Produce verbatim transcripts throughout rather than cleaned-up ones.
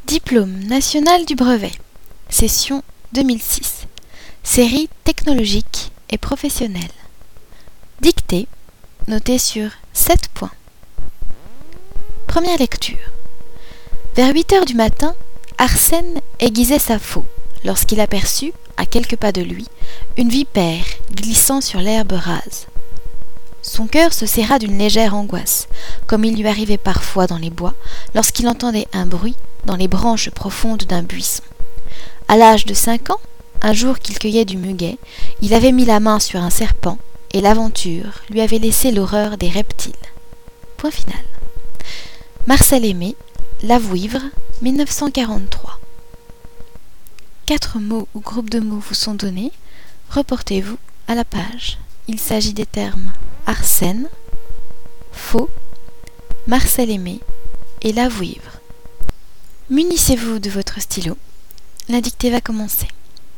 Diplôme national du brevet, session deux mille six, série technologique et professionnelle. Dictée, notée sur sept points. Première lecture. Vers huit heures du matin, Arsène aiguisait sa faux lorsqu'il aperçut, à quelques pas de lui, une vipère glissant sur l'herbe rase. Son cœur se serra d'une légère angoisse, comme il lui arrivait parfois dans les bois, lorsqu'il entendait un bruit dans les branches profondes d'un buisson. À l'âge de cinq ans, un jour qu'il cueillait du muguet, il avait mis la main sur un serpent, et l'aventure lui avait laissé l'horreur des reptiles. Point final. Marcel Aimé, Lavouivre, mille neuf cent quarante-trois. Quatre mots ou groupes de mots vous sont donnés. Reportez-vous à la page. Il s'agit des termes Arsène, faux, Marcel Aimé et Lavouivre. Munissez-vous de votre stylo. La dictée va commencer.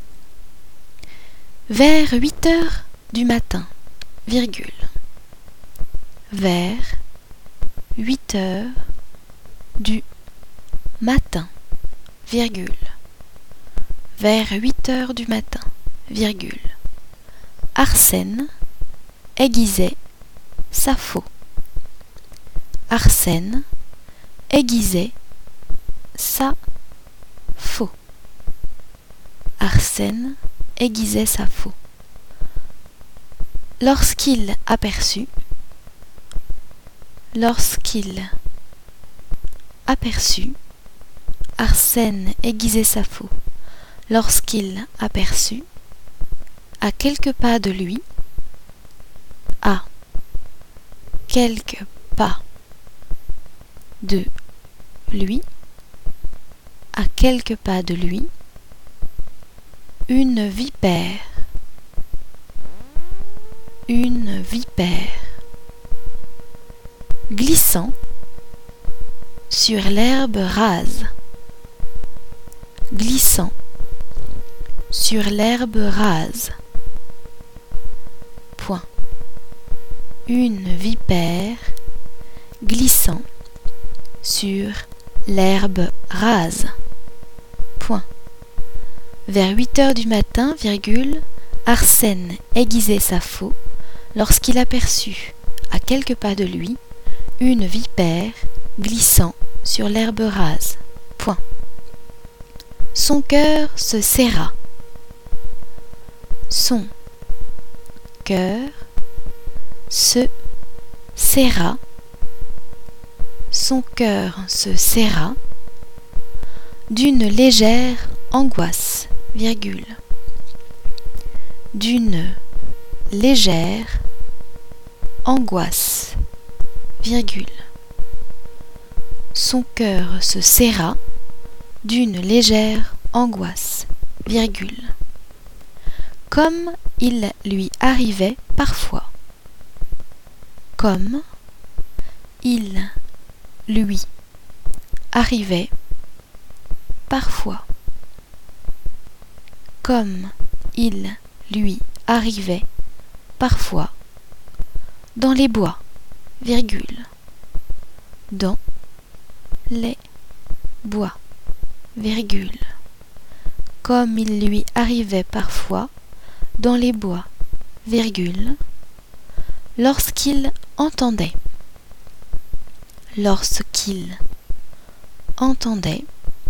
Vers huit heures du matin, virgule. Vers huit heures du matin, virgule. Vers huit heures du matin, virgule. Arsène aiguisait sa faux. Arsène aiguisait sa faux. Arsène aiguisait sa faux. Lorsqu'il aperçut, lorsqu'il aperçut, Arsène aiguisait sa faux. Lorsqu'il aperçut, à quelques pas de lui, à quelques pas de lui, à quelques pas de lui, une vipère, une vipère, glissant sur l'herbe rase, glissant sur l'herbe rase. Point. Une vipère glissant sur l'herbe rase. Point. Vers huit heures du matin, virgule, Arsène aiguisait sa faux lorsqu'il aperçut, à quelques pas de lui, une vipère glissant sur l'herbe rase. Point. Son cœur se serra. Son cœur se serra. Son cœur se serra d'une légère angoisse, virgule. D'une légère angoisse, virgule. Son cœur se serra d'une légère angoisse, virgule. Comme il lui arrivait parfois. Comme il lui arrivait parfois. Comme il lui arrivait parfois. Dans les bois, virgule. Dans les bois, virgule. Comme il lui arrivait parfois dans les bois, virgule, lorsqu'il entendait, lorsqu'il entendait,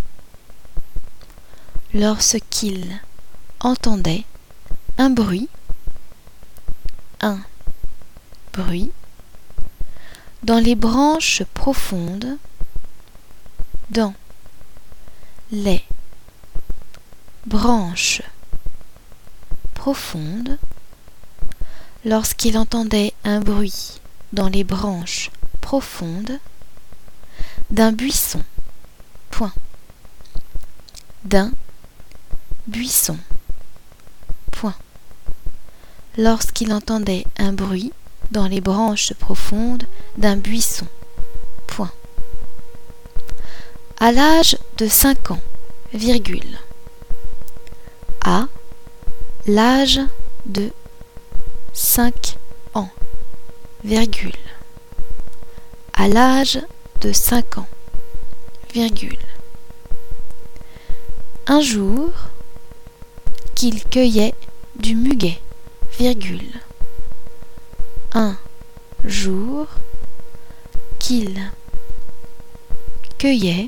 lorsqu'il entendait un bruit, un bruit, dans les branches profondes, dans les branches profondes, lorsqu'il entendait un bruit dans les branches profondes d'un buisson. Point. D'un buisson. Point. Lorsqu'il entendait un bruit dans les branches profondes d'un buisson. Point. À l'âge de cinq ans, virgule. À l'âge de cinq ans, virgule. À l'âge de cinq ans, virgule. Un jour, qu'il cueillait du muguet, virgule. Un jour, qu'il cueillait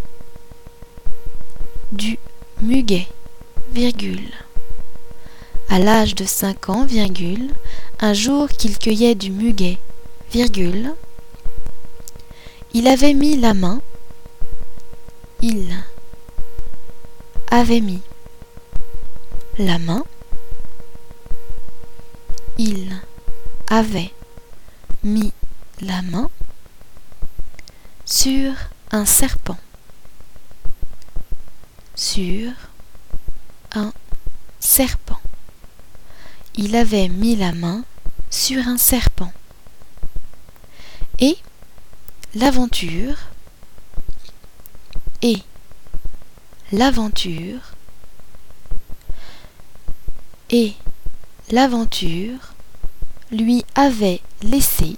du muguet, virgule. À l'âge de cinq ans, virgule, un jour qu'il cueillait du muguet, virgule, il avait mis la main, il avait mis la main, il avait mis la main sur un serpent, sur un serpent. Il avait mis la main sur un serpent. Et l'aventure, et l'aventure, et l'aventure lui avait laissé,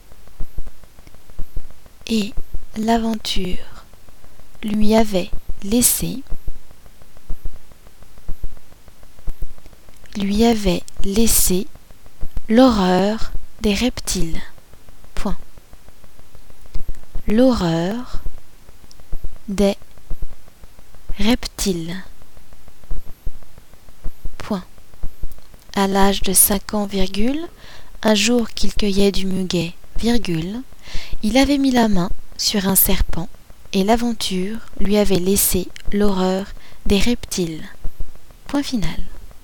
et l'aventure lui avait laissé, lui avait laissé l'horreur des reptiles. Point. L'horreur des reptiles. Point. À l'âge de cinq ans, virgule, un jour qu'il cueillait du muguet, virgule, il avait mis la main sur un serpent et l'aventure lui avait laissé l'horreur des reptiles. Point final.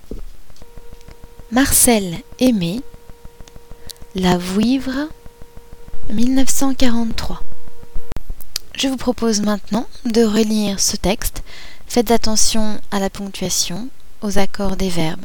Marcel Aimé, La Vouivre, mille neuf cent quarante-trois. Je vous propose maintenant de relire ce texte. Faites attention à la ponctuation, aux accords des verbes.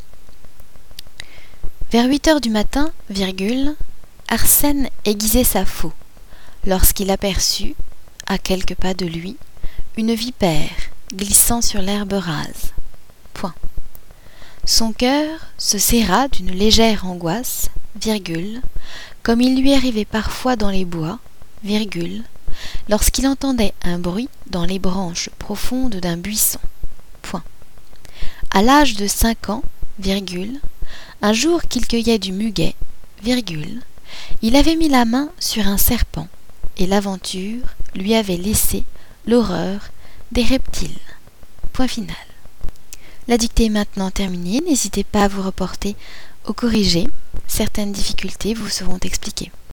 Vers huit heures du matin, virgule, Arsène aiguisait sa faux lorsqu'il aperçut, à quelques pas de lui, une vipère glissant sur l'herbe rase. Point. Son cœur se serra d'une légère angoisse, virgule, comme il lui arrivait parfois dans les bois, virgule, lorsqu'il entendait un bruit dans les branches profondes d'un buisson. Point. À l'âge de cinq ans, virgule, un jour qu'il cueillait du muguet, virgule, il avait mis la main sur un serpent, et l'aventure lui avait laissé l'horreur des reptiles. Point final. La dictée est maintenant terminée. N'hésitez pas à vous reporter au corrigé. Certaines difficultés vous seront expliquées.